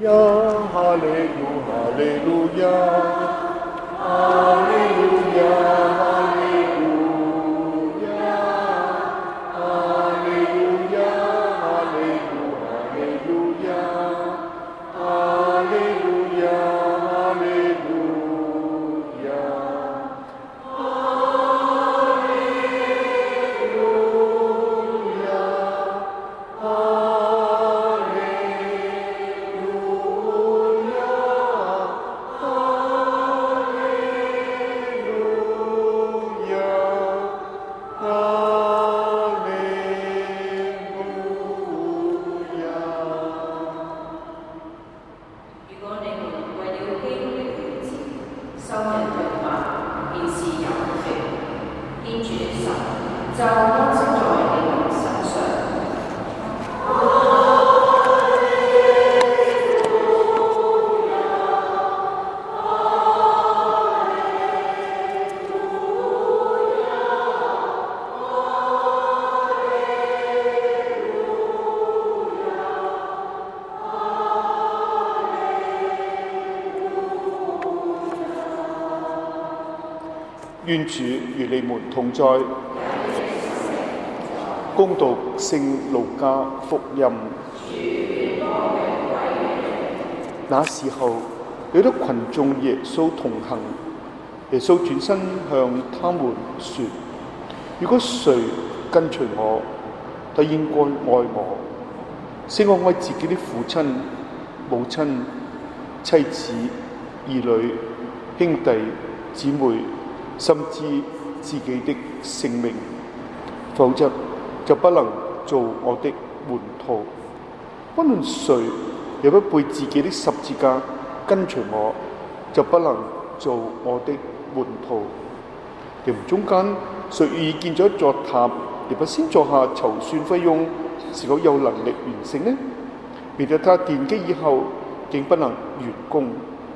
呀，哈利路，哈利路亞，哈利路亞，哈利路亞，哈利路亞，哈利路，哈利路亞，哈利路亞，哈利路亞。願主與你們同在。恭讀聖路加福音。那時候，有啲群眾耶穌同行。耶穌轉身向他們說：如果誰跟隨我，他應該愛我，勝過愛自己的父親、母親、妻子、兒女、兄弟、姊妹，甚至自己的性命，否則就不能做我的門徒。不論誰也不背自己的十字架跟隨我，就不能做我的門徒。你們中間誰遇見咗一座塔，而不先坐下籌算費用，是否有能力完成呢？免得他奠基以後竟不能完工。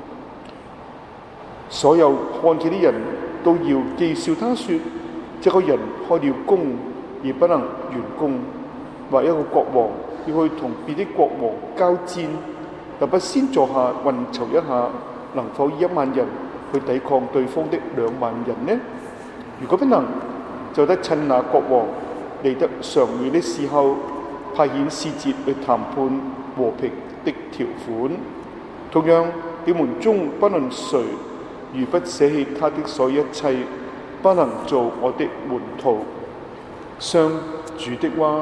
所有看見的人都要譏笑他說：這個人開了工而不能完工。或一個國王要去同別的國王交戰，又不先坐下運籌一下，能否以10000人去抵抗對方的20000人呢？如果不能，就得趁那國王嚟得常遠的時候，派遣使節去談判和平的條款。同樣，你們中不論誰如不捨棄他的所有一切，不能做我的門徒。上主的話。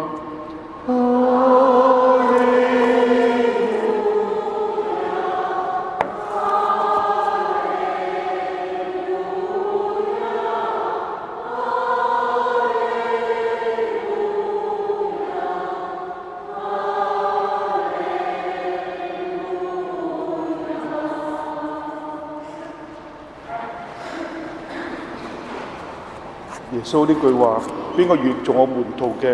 耶穌呢句話，邊個願做我門徒嘅，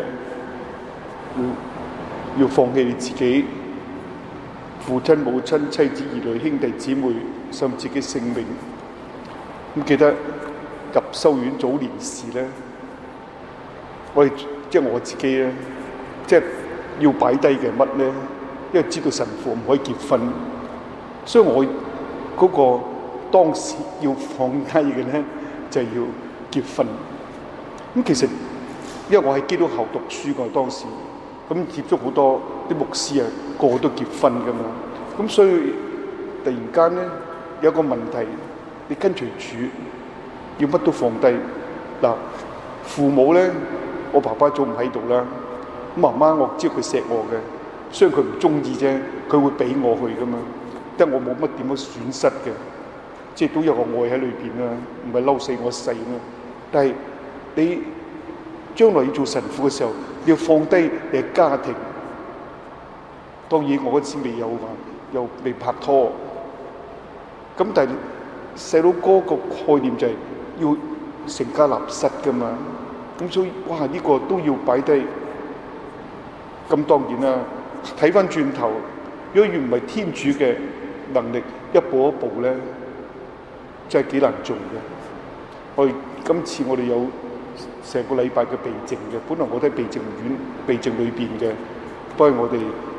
要放棄你自己父親、母親、妻子、兒女、兄弟姊妹，甚至自己性命。咁記得入修院早年時咧，我自己咧，要擺低嘅乜咧？因為知道神父唔可以結婚，所以我嗰個當時要放低嘅咧，就係要結婚。咁其實因為我喺基督校讀書，我當時咁接觸好多啲牧師啊，個個都結婚噶嘛。咁所以突然間咧有一個問題，你跟隨主要乜都放低嗱。父母咧，我爸爸早唔喺度啦，媽媽我知道佢錫我嘅，雖然佢唔中意啫，佢會俾我去噶嘛，但我冇乜點樣損失嘅，即係都有個愛喺裏邊啦，唔係嬲死我細啦。但係你將來要做神父嘅時候，你要放低你嘅家庭。當然我嗰時又未拍拖，咁但係細佬哥個概念就係要成家立室噶嘛，咁所以哇呢個都要擺低。咁當然啦，睇翻轉頭，如果越唔係天主嘅能力，一步一步咧，真係幾難做嘅。今次我哋有成個禮拜嘅避靜嘅，本來我都喺避靜院、避靜裏邊嘅，不過我哋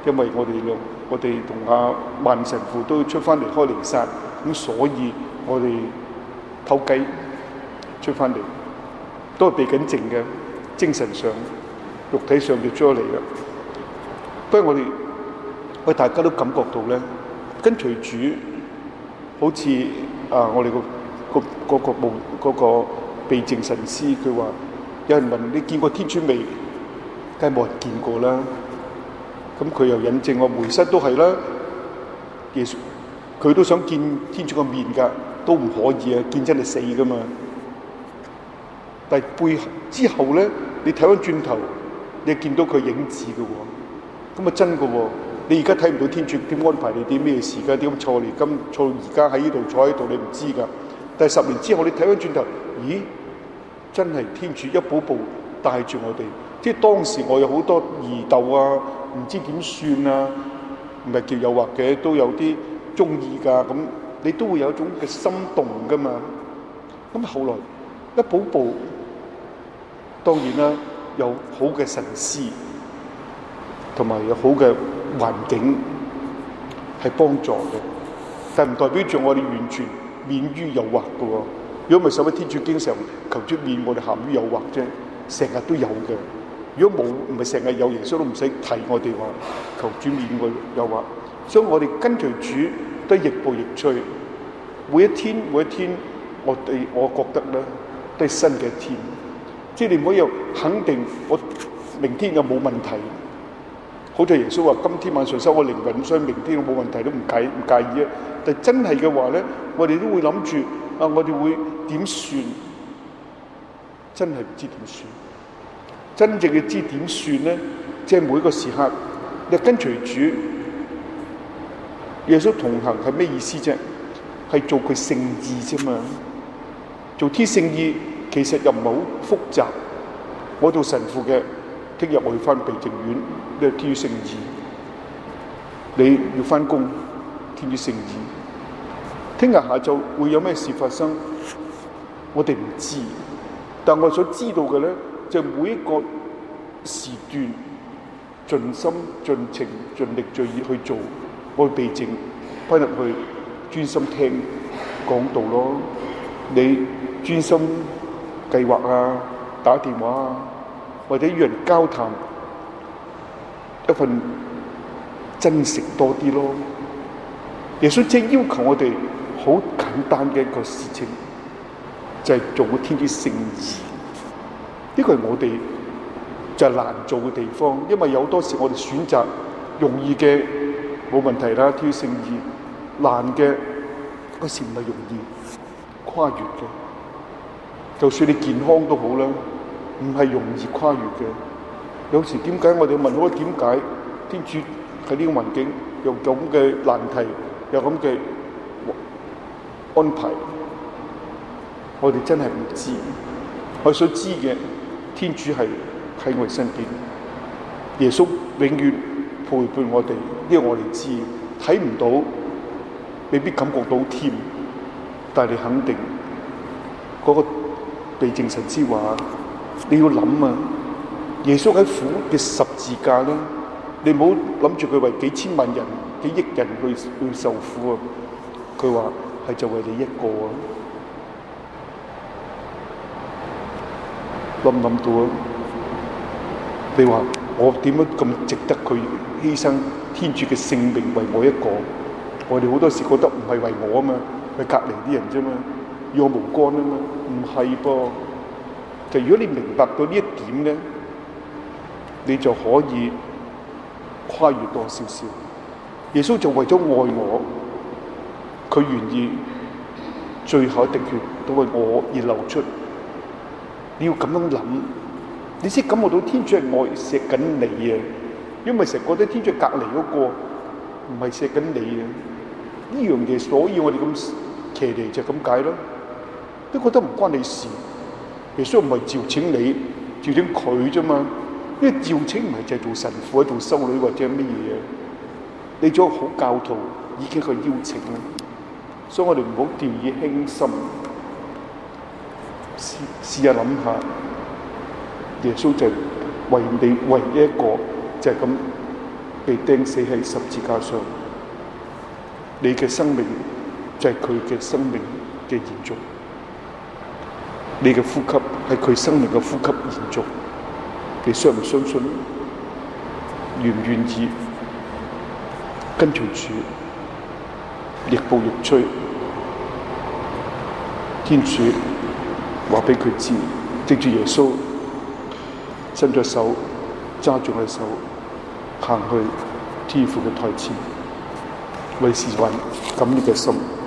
因為我哋同阿萬神父都要出翻嚟開彌撒，咁所以我哋偷雞出翻嚟，都係避緊靜嘅，精神上、肉體上就出咗嚟啦。不過我哋大家都感覺到咧，跟隨主，好似我哋嗰個避靜神師，佢話有人問你見過天主未？梗係冇人見過啦。咁佢又引證我梅瑟都係啦，耶穌佢都想見天主個面㗎，都唔可以啊，見真係死㗎嘛。但係之後咧，你睇翻轉頭，你見到佢影子嘅喎，咁啊真嘅喎。你而家睇唔到天主點安排你啲咩事㗎？點錯嚟？咁錯到而家喺呢度坐喺度，你唔知㗎。但係10年之後，你睇翻轉頭，咦，真係天主一步步帶住我哋。即係當時我有好多疑竇啊，唔知點算啊，唔係叫誘惑嘅，都有啲中意㗎。咁你都會有一種嘅心動㗎嘛。咁後來一步步，當然啦，有好嘅神師，同埋有好嘅環境係幫助嘅，但唔代表住我哋完全免於誘惑嘅喎。如果唔係，使乜天主經常求主免我哋陷於誘惑啫？成日都有嘅。如果冇，唔係成日有，耶穌都唔使提我哋話求主免我誘惑。所以我哋跟隨主都亦步亦趨，每一天，我覺得咧都係新嘅一天。即係你唔可以肯定我明天有冇問題。好似耶穌話：今天晚上收我靈魂，所以明天我冇問題都唔介意啊！但真係嘅話咧，我哋都會諗住我哋會點算？真係唔知點算。真正嘅知點算咧，即係每一個時刻，你跟隨主，耶穌同行係咩意思啫？係做佢聖意啫嘛。做天聖意其實又唔係好複雜。我做神父嘅，聽日我要翻避靜院，呢個天主聖意。你要翻工，天主聖意。聽日下晝會有咩事發生？我哋唔知，但我所知道嘅咧，就每一個時段盡心盡情盡力盡意去做，我避靜翻入去專心聽講道咯。你專心計劃啊，打電話啊，或者與人交談，一份真誠多啲咯。耶穌正要求我哋好簡單嘅一個事情，就係做個天主聖意。呢個係我哋就係難做嘅地方，因為有好多時我哋選擇容易嘅冇問題啦，天主聖意難嘅嗰時唔係容易跨越嘅。就算你健康都好啦，唔係容易跨越嘅。有時點解我哋問好點解天主喺呢個環境有咁嘅難題，有咁嘅安排，我哋真係唔知。我所知嘅天主係喺我哋身邊，耶穌永遠陪伴我哋，呢個我哋知。睇唔到，未必感覺到添，但係你肯定嗰個避靜神師話：你要諗啊，耶穌喺苦嘅十字架咧，你唔好諗住佢為幾千萬人、幾億人去受苦啊！佢話係就為你一個啊！諗唔諗到啊？你話我點樣咁值得佢犧牲天主嘅性命為我一個？我哋好多時覺得唔係為我啊嘛，係隔離啲人啫嘛，與我無干啊嘛，唔係噃。就如果你明白到呢一點咧，你就可以跨越多少少。耶穌就為咗愛我，佢願意最後一滴血都為我而流出。你要咁樣諗，你先感覺到天主係愛錫緊你啊！因為成日覺得天主隔離嗰個唔係錫緊你啊！呢樣嘢，所以我哋咁騎呢就咁解咯。都覺得唔關你事，耶穌唔係召請你，召請佢啫嘛。因為召請唔係淨係做神父、做修女或者乜嘢，你做好教徒已經係邀請啦。所以我哋唔好掉以輕心。試下諗下，耶穌就係為你唯一一個就係咁被釘死喺十字架上，你嘅生命就係佢嘅生命嘅延續，你嘅呼吸係佢生命嘅呼吸延續。你相唔相信？願唔願意跟隨主，亦步亦趨？天主話俾佢知，藉住耶穌伸咗手，揸住佢手，行去天父嘅台前，為時運感恩嘅心。